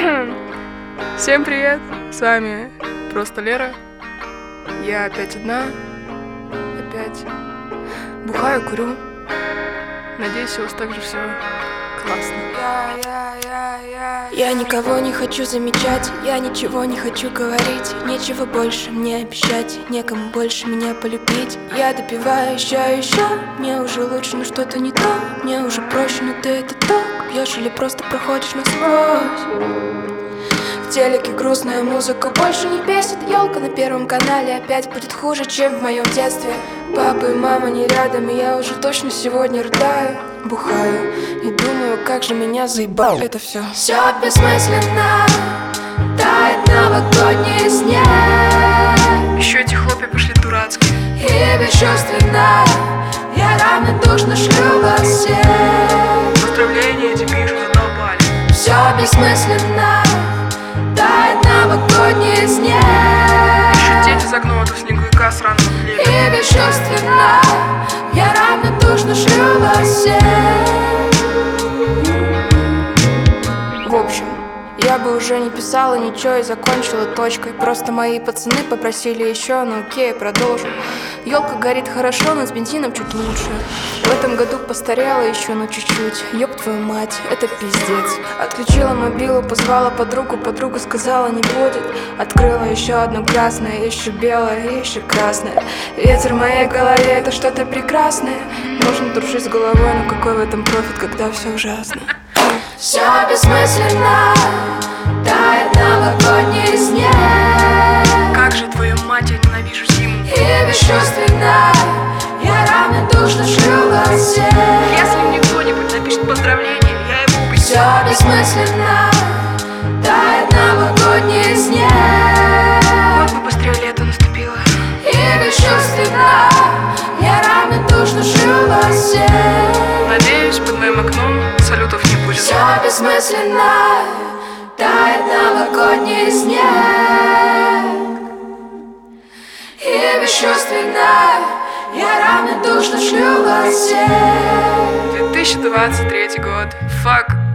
Всем привет, с вами просто Лера. Я опять одна, опять бухаю, курю. Надеюсь, у вас также все классно. Я никого не хочу замечать, я ничего не хочу говорить. Нечего больше мне обещать, некому больше меня полюбить. Я допиваю еще, мне уже лучше, но что-то не то. Мне уже проще, но ты это так пьешь или просто проходишь насквозь. В телеке грустная музыка больше не бесит. Елка на Первом канале опять будет хуже, чем в моем детстве. Папа и мама не рядом, и я уже точно сегодня рыдаю. Бухаю и думаю, как же меня заебал это все. Все бессмысленно, тает новогодний снег. Еще эти хлопья пошли дурацкие. И бесчувственно я равнодушно шлю во всех. Поздравления эти пишут, задолбали. Все бессмысленно, тает новогодний снег. Еще дети загнутых снеговика сраного хлеба. И бесчувственно я равнодушно шлю во всех. В общем, я бы уже не писала ничего и закончила точкой. Просто мои пацаны попросили еще, ну окей, продолжу. Елка горит хорошо, но с бензином чуть лучше. В этом году постарела еще, но чуть-чуть. Ёб твою мать, это пиздец. Отключила мобилу, позвала подругу, подруга сказала не будет. Открыла еще одно красное, еще белое, еще красное. Ветер в моей голове, это что-то прекрасное. Можно дружить с головой, но какой в этом профит, когда все ужасно. Все бессмысленно, тает новогодний снег. Как же, твою мать, я ненавижу зиму. И бесчувственно я равнодушно шлю во всех. Если мне кто-нибудь напишет поздравление, я его убью. Все бессмысленно, тает новогодний снег. Вот бы быстрее лето наступило. И бесчувственно я равнодушно шлю во всех. Надеюсь, под моим окном салютов не будет. Все бессмысленно, тает новогодний снег. И бесчувственно я равнодушно шлю во всех. 2023 год. Fuck